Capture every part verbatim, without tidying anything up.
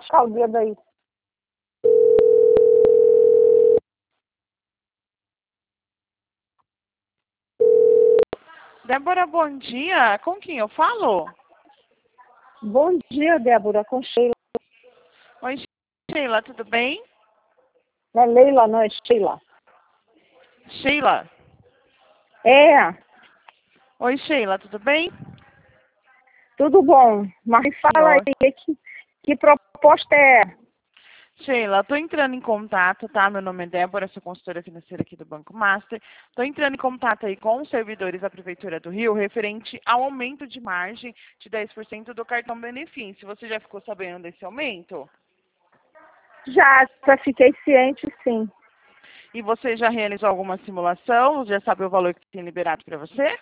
puxar o dedo aí. Débora, bom dia. Com quem eu falo? Bom dia, Débora, com Sheila. Oi, Sheila, tudo bem? Não é Leila, não, é Sheila. Sheila. É, Oi, Sheila, tudo bem? tudo bom. Mas fala Senhor. aí, que, que proposta é? Sheila, estou entrando em contato, tá? Meu nome é Débora, sou consultora financeira aqui do Banco Master. Estou entrando em contato aí com os servidores da Prefeitura do Rio, referente ao aumento de margem de dez por cento do cartão benefício. Você já ficou sabendo desse aumento? Já, já fiquei ciente, sim. E você já realizou alguma simulação? Já sabe o valor que tem liberado para você?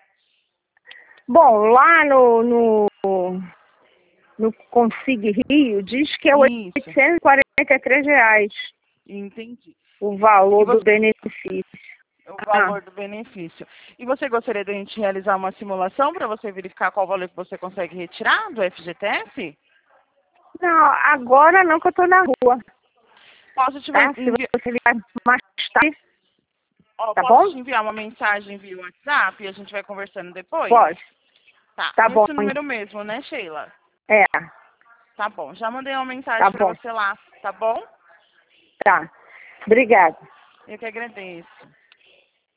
Bom, lá no, no, no Consig Rio diz que é Isso, oitocentos e quarenta e três reais entendi. o E valor do você, benefício. o Ah, valor do benefício. E você gostaria de a gente realizar uma simulação para você verificar qual valor que você consegue retirar do F G T S? não, agora não que eu estou na rua, Posso te, tá? Se envi você vier mais tarde, ó, tá posso bom? te enviar uma mensagem via WhatsApp e a gente vai conversando depois? Pode. Tá, Tá bom. nesse número mesmo, né, Sheila? É, Tá bom, já mandei uma tá mensagem para bom. você lá, tá bom? Tá. Obrigada. Eu que agradeço.